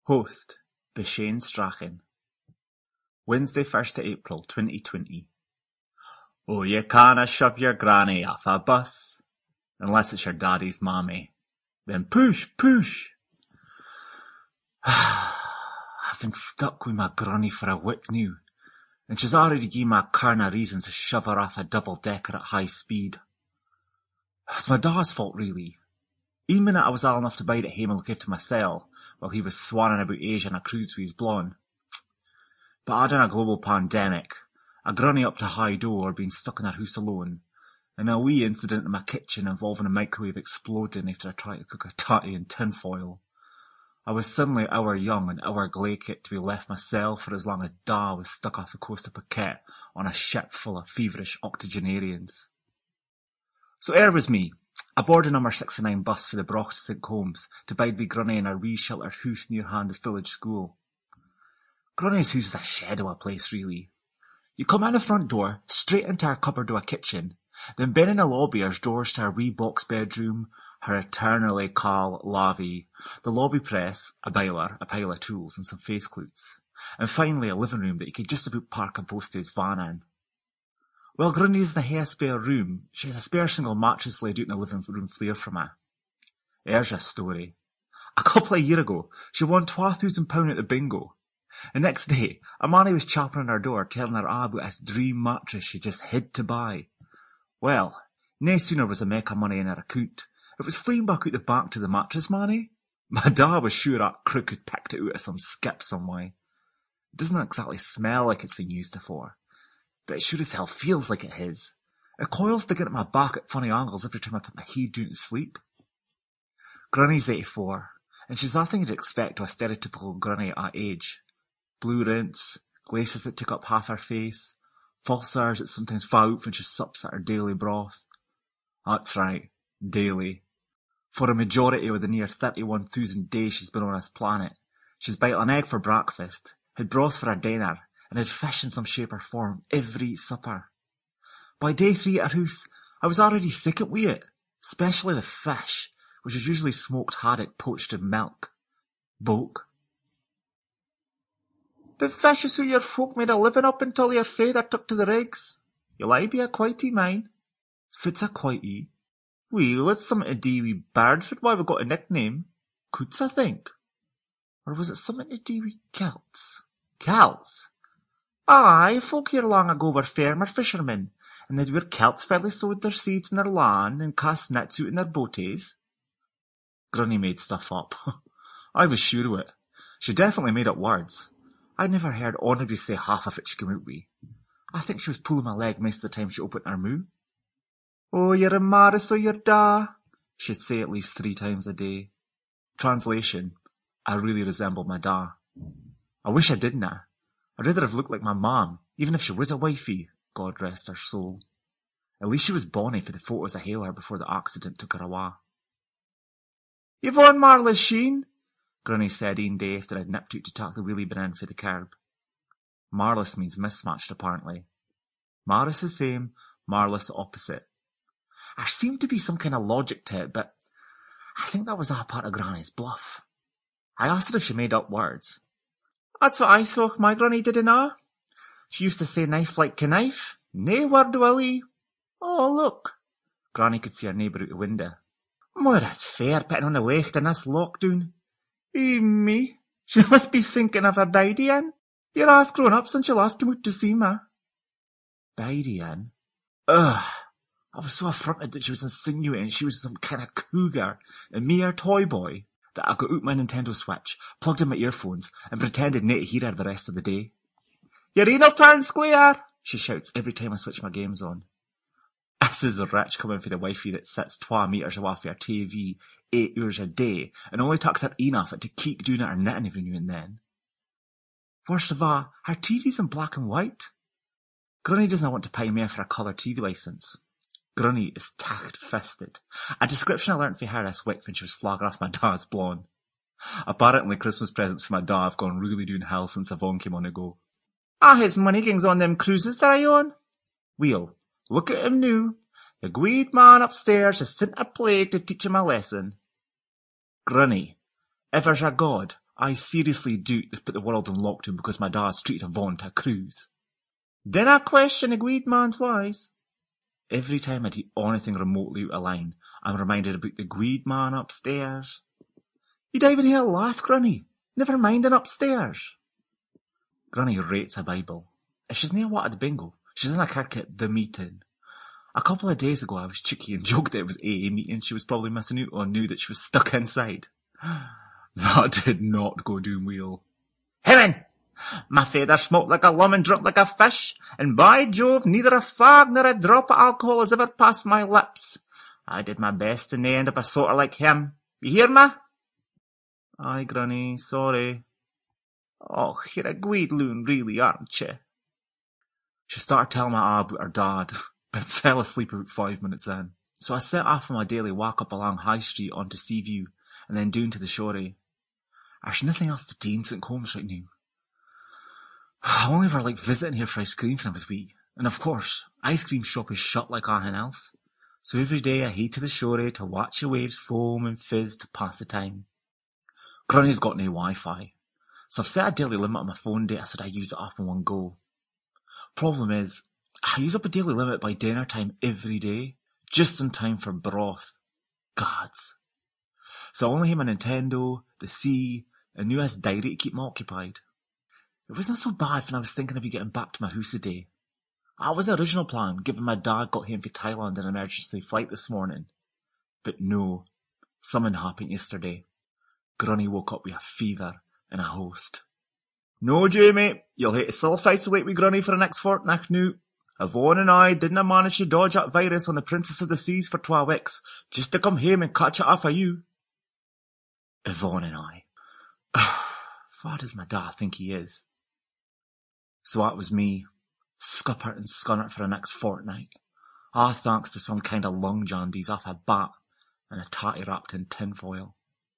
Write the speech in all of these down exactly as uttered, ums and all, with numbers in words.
Host by Shane Strachan. Wednesday first of April twenty twenty. Oh, you canna shove your granny off a bus, unless it's your daddy's mammy. Then push, push. I've been stuck with my granny for a week now, and she's already given my carna reasons to shove her off a double-decker at high speed. It's my dad's fault, really. Even minute I was old enough to bide at home and look after myself, while he was swanning about Asia on a cruise with his blonde. But I done a global pandemic, a granny up to high door being stuck in her house alone, and a wee incident in my kitchen involving a microwave exploding after I tried to cook a tatty in tinfoil. I was suddenly hour young and hour glaikit to be left myself for as long as Da was stuck off the coast of Phuket on a ship full of feverish octogenarians. So there was me, aboard a number sixty-nine bus for the Broch to Saint Combs to bide with Granny in a wee sheltered house near Hand's village school. Granny's house is a shed of a place, really. You come in the front door, straight into her cupboard or a kitchen, then been in the lobby are doors to her wee box bedroom, her eternally caul lavvy, the lobby press, a boiler, a pile of tools and some face clothes, and finally a living room that you could just about park a postage van in. Well, Granny's in the spare room. She has a spare single mattress laid out in the living room floor for me. There's a story. A couple of years ago, she won twa thousand pounds at the bingo. The next day, a man was chopping on her door telling her all about his dream mattress she just hid to buy. Well, no sooner was the make of money in her account, it was fleeing back out the bank to the mattress money. My dad was sure that crook had picked it out of some skip some way. It doesn't exactly smell like it's been used before, but it sure as hell feels like it is. It coils sticking at my back at funny angles every time I put my head down to sleep. Granny's eighty-four, and she's nothing you'd expect to a stereotypical granny at that age. Blue rinse, glasses that took up half her face, false eyes that sometimes fall out when she sups at her daily broth. That's right, daily. For a majority of the near thirty-one thousand days she's been on this planet, she's bite an egg for breakfast, had broth for her dinner, and had fish in some shape or form every supper. By day three at her house, I was already sick at with it, especially the fish, which was usually smoked haddock poached in milk. Boke. But fish is who your folk made a living up until your father took to the rigs. You'll aye be a quitey, mine. Fit's a quitey. Well, it's something to do with birds, for why we got a nickname. Coots, I think. Or was it something to do with kilts? Kilts? Aye, folk here long ago were farmer fishermen, and they'd wear kilts while they sowed their seeds in their lawn and cast nets out in their boaties. Granny made stuff up. I was sure of it. She definitely made up words. I'd never heard anybody say half of it she came out with. I think she was pulling my leg most of the time she opened her mouth. Oh, you're a Maris or you're da, she'd say at least three times a day. Translation, I really resembled my da. I wish I didn't. I'd rather have looked like my mom, even if she was a wifey, God rest her soul. At least she was bonny for the photos I hailed her before the accident took her away. You've on Marlis Sheen, Granny said one day after I'd nipped out to tuck the wheelie bin in for the curb. Marlis means mismatched, apparently. Maris the same, Marlis the opposite. There seemed to be some kind of logic to it, but I think that was all part of Granny's bluff. I asked her if she made up words. That's what I thought my granny did enough. She used to say knife like knife, nae word willy. Oh, look. Granny could see her neighbour out the window. More is fair putting on the weight in this lockdown. Eh, me? She must be thinking of her bidey in. You're ass grown up since you last came out to see me. Bidey in? Ugh. I was so affronted that she was insinuating she was some kind of cougar, a mere toy boy, that I got out my Nintendo Switch, plugged in my earphones, and pretended not to hear her the rest of the day. Your anal turn square, she shouts every time I switch my games on. This is a rich coming for the wifey that sits twa metres away from her T V eight hours a day, and only tucks her een off it to keep doing her knitting every now and then. Worst of all, her T V's in black and white. Granny doesn't want to pay me for a colour T V licence. Granny is tacht-fisted, a description I learnt from her this week when she was slagging off my dad's blonde. Apparently Christmas presents for my dad have gone really downhill since Yvonne came on the go. Ah, his money gings on them cruises that I on. Well, look at him now. The great man upstairs has sent a plague to teach him a lesson. Granny, if there's a God, I seriously doubt they've put the world in lockdown because my dad's treated Yvonne to a cruise. Dinna question a guid man's wise. Every time I do anything remotely out of line, I'm reminded about the guid man upstairs. You don't even hear a laugh, Granny. Never mind an upstairs. Granny rates a Bible. If she's near what at the bingo, she's in a kirk at the meeting. A couple of days ago I was cheeky and joked that it was A A meeting she was probably missing out on, knew that she was stuck inside. That did not go down well. Heaven! My feather smoked like a lum and dropped like a fish, and by Jove, neither a fag nor a drop of alcohol has ever passed my lips. I did my best to nae end up a sort of like him. You hear me? Aye, Granny, sorry. Oh, you're a guid loon, really, aren't you? She started telling my a about her dad, but fell asleep about five minutes in. So I set off on my daily walk up along High Street onto Seaview, and then down to the shorey. There's nothing else to do in St Combs right now. I only ever liked visiting here for ice cream when I was wee, and of course, ice cream shop is shut like anything else. So every day I head to the shorey to watch the waves foam and fizz to pass the time. Granny's got no Wi-Fi, so I've set a daily limit on my phone data so that I use it up in one go. Problem is, I use up a daily limit by dinner time every day, just in time for broth. Gods. So I only have my Nintendo, the sea, and U S diary to keep me occupied. It wasn't so bad when I was thinking of getting back to my house today. That was the original plan, given my dad got home from Thailand on an emergency flight this morning. But no, something happened yesterday. Granny woke up with a fever and a host. No, Jamie, you'll have to self-isolate with Granny for the next fortnight now. Yvonne and I didn't manage to dodge that virus on the Princess of the Seas for twelve weeks, just to come home and catch it off of you. Yvonne and I. What does my dad think he is? So that was me, scuppert and scunnert for the next fortnight. Ah, thanks to some kind of lung jaundice off a bat and a tatty wrapped in tinfoil.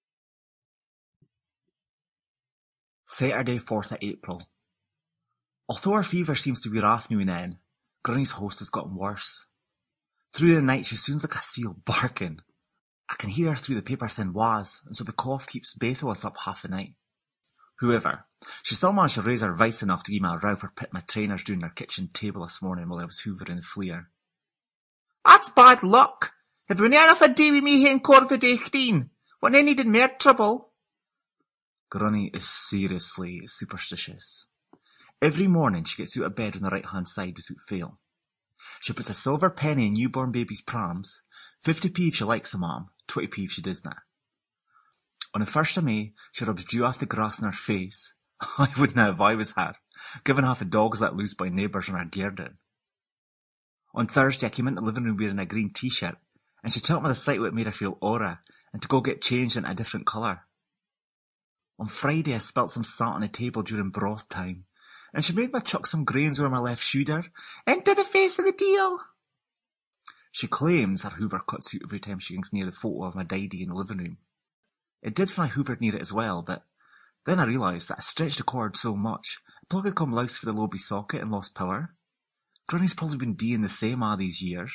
Saturday, fourth of April. Although her fever seems to be off now and then, Granny's host has gotten worse. Through the night she sounds like a seal barking. I can hear her through the paper-thin walls, and so the cough keeps both of us up half the night. However, she still managed to raise her voice enough to give me a row for putting my trainers down their kitchen table this morning while I was hoovering the flare. That's bad luck. If we near enough a day with me here in Corvid eighteen, when I needed more trouble. Granny is seriously superstitious. Every morning she gets out of bed on the right-hand side without fail. She puts a silver penny in newborn baby's prams, fifty p if she likes them, ma'am, twenty p if she doesn't. On the first of May, she rubs dew off the grass in her face. I wouldn't have if I was her, given half the dogs let loose by neighbours on her garden. On Thursday I came into the living room wearing a green t-shirt, and she told me the sight of it made her feel aura, and to go get changed into a different colour. On Friday I spilt some salt on the table during broth time, and she made me chuck some grains over my left shoulder, into the face of the deal. She claims her hoover cuts out every time she gets near the photo of my daddy in the living room. It did when I hoovered near it as well, but then I realised that I stretched the cord so much, the plug had come loose for the lobby socket and lost power. Granny's probably been doing the same all these years.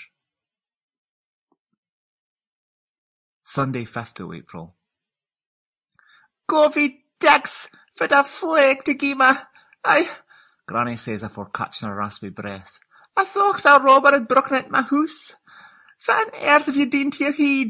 Sunday, fifth of April. Govy dicks for the flake to give me. I... Granny says afore catching her raspy breath. I thought a robber had broken into my house. What on earth have you done to your head?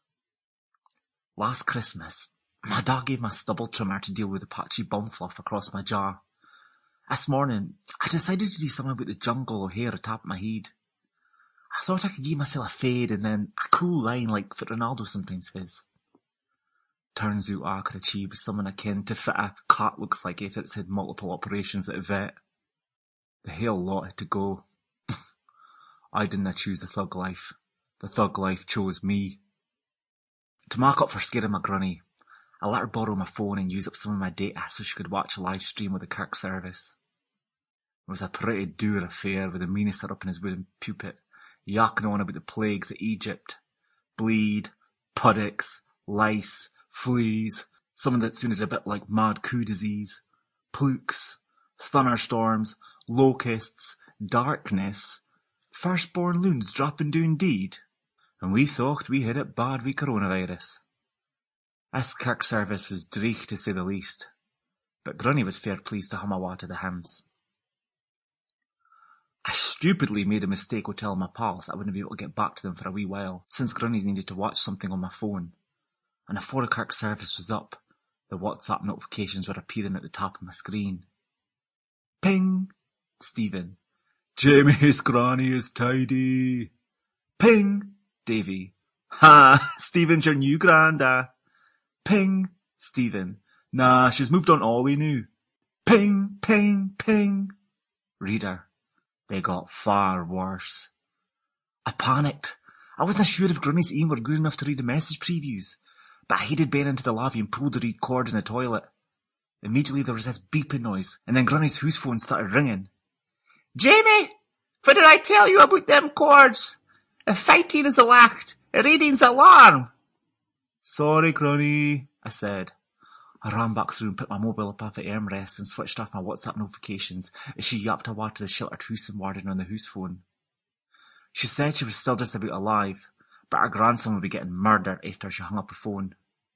Last Christmas, my dad gave me a stubble trimmer to deal with the patchy bum fluff across my jaw. This morning, I decided to do something about the jungle of hair atop my head. I thought I could give myself a fade and then a cool line like what Ronaldo sometimes has. Turns out I could achieve something akin to what a cat looks like if it's had multiple operations at a vet. The whole lot had to go. I didn't choose the thug life. The thug life chose me. To mark up for scaring my granny, I let her borrow my phone and use up some of my data so she could watch a live stream of the Kirk service. It was a pretty dour affair with the minister up in his wooden pulpit, yakking on about the plagues of Egypt. Bleed, puddocks, lice, fleas, something that sounded a bit like mad coup disease, plukes, thunderstorms, locusts, darkness, firstborn loons dropping down deed. And we thought we had it bad with coronavirus. This kirk service was dreich to say the least, but Granny was fair pleased to hum awa to the hymns. I stupidly made a mistake with telling my pals I wouldn't be able to get back to them for a wee while, since Granny needed to watch something on my phone, and before the kirk service was up, the WhatsApp notifications were appearing at the top of my screen. Ping! Stephen. Jamie's granny is tidy. Ping! Davy. Ha! Stephen's your new granda. Ping! Stephen. Nah, she's moved on Ollie now. Ping! Ping! Ping! Reader. They got far worse. I panicked. I wasn't sure if Granny's aim were good enough to read the message previews, but I headed Ben into the lavvy and pulled the reed cord in the toilet. Immediately there was this beeping noise, and then Granny's house phone started ringing. Jamie! What did I tell you about them cords? If fighting is a act, reading's alarm. Sorry, Granny, I said. I ran back through and put my mobile up off the armrest and switched off my WhatsApp notifications as she yapped away to the sheltered house and warden on the house phone. She said she was still just about alive, but her grandson would be getting murdered after she hung up the phone.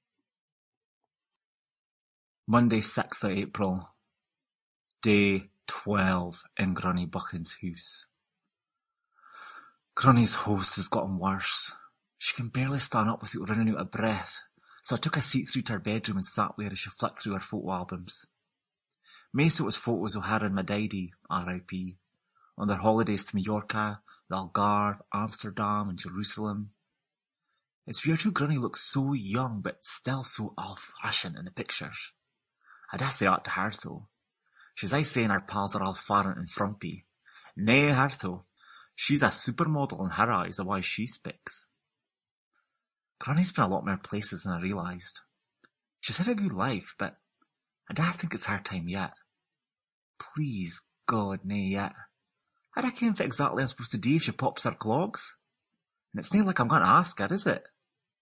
Monday, sixth of April. Day twelve in Granny Buchan's house. Granny's host has gotten worse. She can barely stand up without running out of breath, so I took a seat through to her bedroom and sat there as she flicked through her photo albums. Most of it was photos of her and my daddy, R I P, on their holidays to Mallorca, the Algarve, Amsterdam and Jerusalem. It's weird how Granny looks so young but still so old-fashioned in the pictures. I did say that to her though. She's always saying her pals are all foreign and frumpy. Nay, her though. She's a supermodel in her eyes, the way she speaks. Granny's been a lot more places than I realised. She's had a good life, but I don't think it's her time yet. Please, God, nay yet. I reckon what exactly I'm supposed to do if she pops her clogs. And it's not like I'm going to ask her, is it?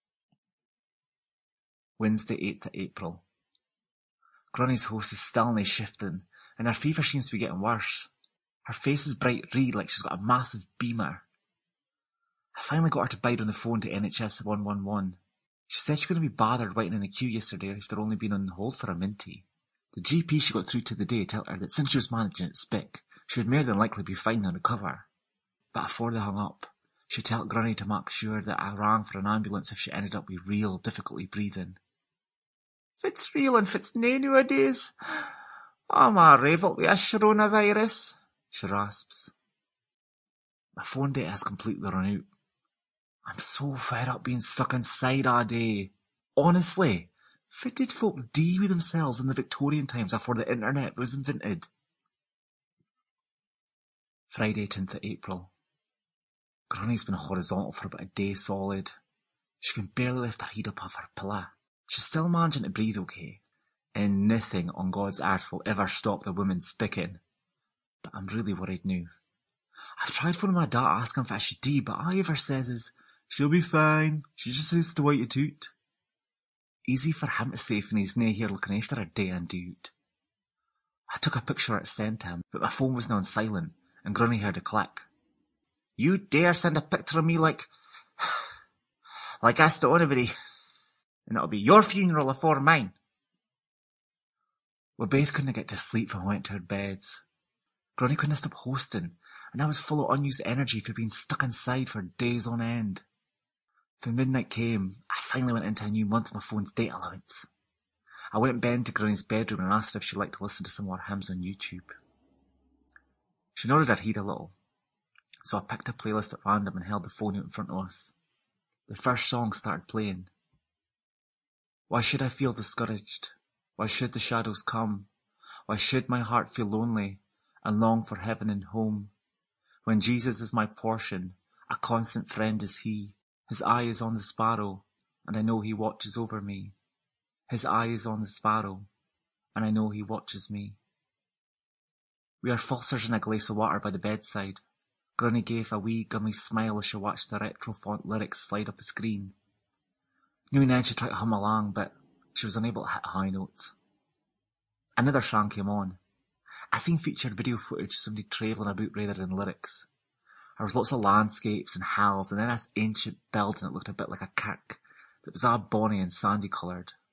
Wednesday, eighth of April. Granny's host is still nae shifting, and her fever seems to be getting worse. Her face is bright red like she's got a massive beamer. I finally got her to bide on the phone to N H S one one one. She said she couldn't be bothered waiting in the queue yesterday after only being on hold for a minty. The G P she got through to the day told her that since she was managing it spick, she would more than likely be fine and recover. But before they hung up, she told Granny to make sure that I rang for an ambulance if she ended up with real difficulty breathing. Fit's real and fit's nae nowadays. I'm a revolt with a coronavirus, she rasps. My phone data has completely run out. I'm so fed up being stuck inside all day. Honestly, what did folk do with themselves in the Victorian times before the internet was invented? Friday, tenth of April. Granny's been horizontal for about a day solid. She can barely lift her head up off her pillow. She's still managing to breathe okay, and nothing on God's earth will ever stop the woman speaking. But I'm really worried now. I've tried phoning my dad asking if I should do, but all he ever says is, she'll be fine, she just has to wait it out. Easy for him to say when he's nae here looking after her day and out. I took a picture of it sent him, but my phone was now on silent, and Granny heard a click. You dare send a picture of me like... like this to anybody, and it'll be your funeral afore mine. We both couldn't get to sleep when we went to our beds. Granny couldn't stop hosting, and I was full of unused energy for being stuck inside for days on end. When midnight came, I finally went into a new month of my phone's data allowance. I went Ben to Granny's bedroom and asked her if she'd like to listen to some more hymns on YouTube. She nodded her head a little, so I picked a playlist at random and held the phone out in front of us. The first song started playing. Why should I feel discouraged? Why should the shadows come? Why should my heart feel lonely and long for heaven and home? When Jesus is my portion, a constant friend is he. His eye is on the sparrow, and I know he watches over me. His eye is on the sparrow, and I know he watches me. We are fussers in a glass of water by the bedside. Granny gave a wee gummy smile as she watched the retro font lyrics slide up the screen. Now and then she tried to hum along, but she was unable to hit high notes. Another song came on. I seen featured video footage of somebody travelling about rather than lyrics. There was lots of landscapes and hills, and then this ancient building that looked a bit like a kirk, that was all bonny and sandy coloured.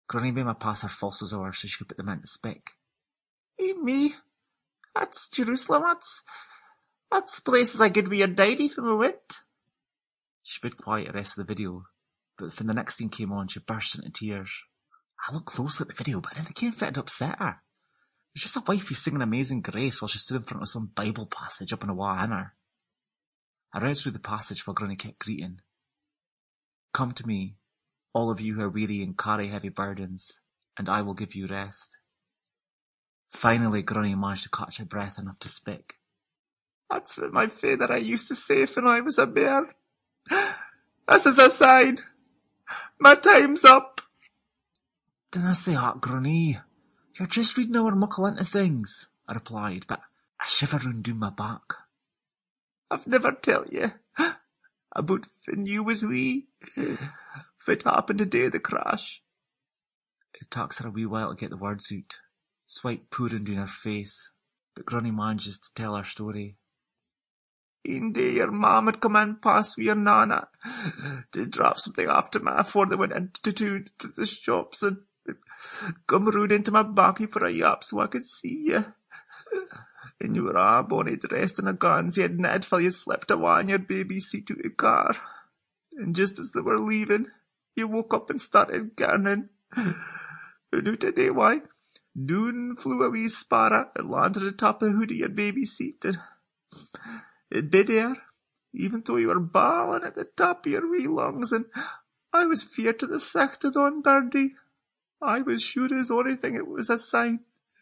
Granny made me pass her falses over so she could put them into spick. Eh, me? That's Jerusalem, that's... That's places I could be a diary from a wit. She bid quiet the rest of the video, but when the next thing came on, she burst into tears. I looked closely at the video, but I didn't think it upset her. It was just a wifey singing Amazing Grace while she stood in front of some Bible passage up in a wah in her. I read through the passage while Granny kept greeting. Come to me, all of you who are weary and carry heavy burdens, and I will give you rest. Finally, Granny managed to catch her breath enough to speak. That's what my father I used to say when I was a bear. This is a sign. My time's up. Dinna say that, Granny. You're just reading our muckle into things, I replied, but a shiver ran down my back. I've never tell you about when you was wee. What happened the day of the crash. It takes her a wee while to get the words out, sweat pouring down her face, but Granny manages to tell her story. One day your mum had come in past with your nana to drop something after me before they went into to, to the shops and come round into my baccy for a yap so I could see you. And you were all bonny dressed in a guns you had knitted till you slipped away in your baby seat to the car. And just as they were leaving, you woke up and started gardening. And out today, why, down flew a wee sparrow and landed on the top of the hood of your baby seat. And it bid there, even though you were bawling at the top of your wee lungs, and I was feared to the sicht of on birdie. I was sure as onything it was a sign.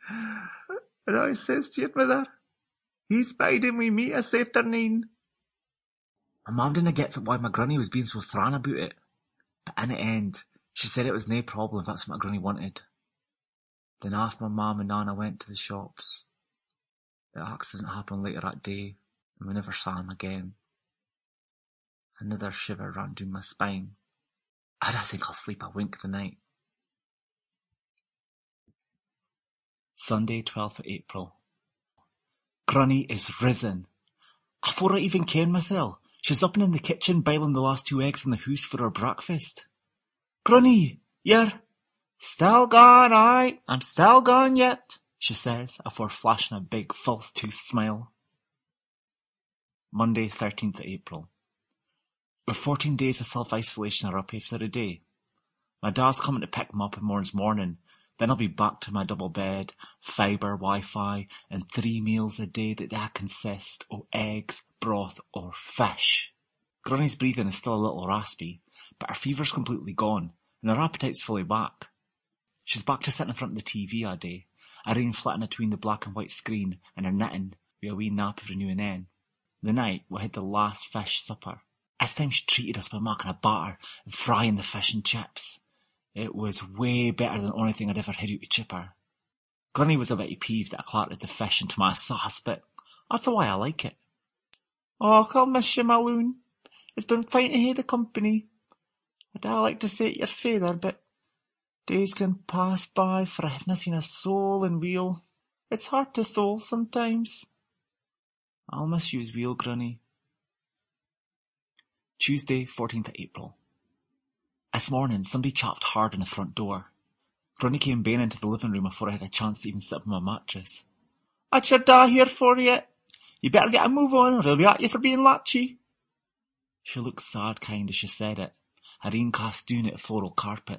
And I says to your mother, he's biding with me this afternoon. My mum didn't get why my granny was being so thrawn about it, but in the end, she said it was no problem if that's what my granny wanted. Then after my mum and nana went to the shops, the accident happened later that day, and we never saw him again. Another shiver ran down my spine. I don't think I'll sleep a wink the night. Sunday, twelfth of April. Granny is risen. Afore I even ken mysel, she's up and in the kitchen boiling the last two eggs in the hoose for her breakfast. Granny, you're still gone, aye, I'm still gone yet, she says, afore flashing a big false-toothed smile. Monday, thirteenth of April. We're fourteen days of self-isolation are up after a day. My dad's coming to pick me up in morn's morning, then I'll be back to my double bed, fibre, Wi-Fi, and three meals a day that that consist of eggs, broth, or fish. Granny's breathing is still a little raspy, but her fever's completely gone, and her appetite's fully back. She's back to sitting in front of the T V all day, a rain flitting between the black and white screen, and her knitting, with a wee nap every now and then. The night we had the last fish supper. This time she treated us by making a batter and frying the fish and chips. It was way better than anything I'd ever had out of chipper. Granny was a bit peeved that I clattered the fish into my sauce, but that's why I like it. Oh, I'll miss you, my loon. It's been fine to hear the company. I do like to say it your feyther, but days can pass by for I haven't seen a soul in wheel. It's hard to thole sometimes. I'll miss you's wheel, Granny. Tuesday, fourteenth of April. This morning, somebody chapped hard on the front door. Granny came baying into the living room before I had a chance to even sit on my mattress. That's your da here for you. You better get a move on, or they'll be at you for being latchy. She looked sad kind as she said it, her rain cast down at the floral carpet.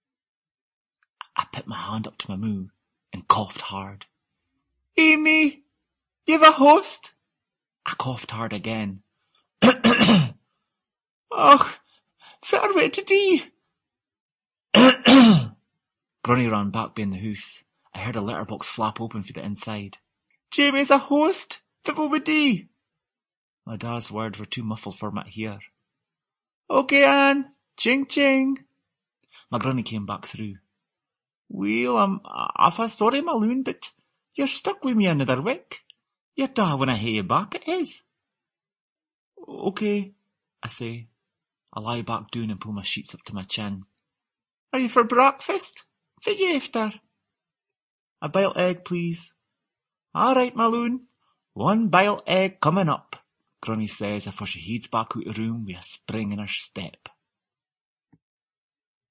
I put my hand up to my moo and coughed hard. Amy, you've a host? I coughed hard again. Och, fair way to dee. Granny ran back behind the house. I heard a letterbox flap open for the inside. Jamie's a host. What will we do? My dad's words were too muffled for me to hear. Okay, Anne. Ching ching. My granny came back through. Well, I'm awful sorry, my loon, but you're stuck with me another week. Your da when I hear you back, it is. Okay, I say. I lie back down and pull my sheets up to my chin. Are you for breakfast? What you after? A boiled egg, please. All right, my loon. One boiled egg coming up, Granny says before she heads back out the room with a spring in her step.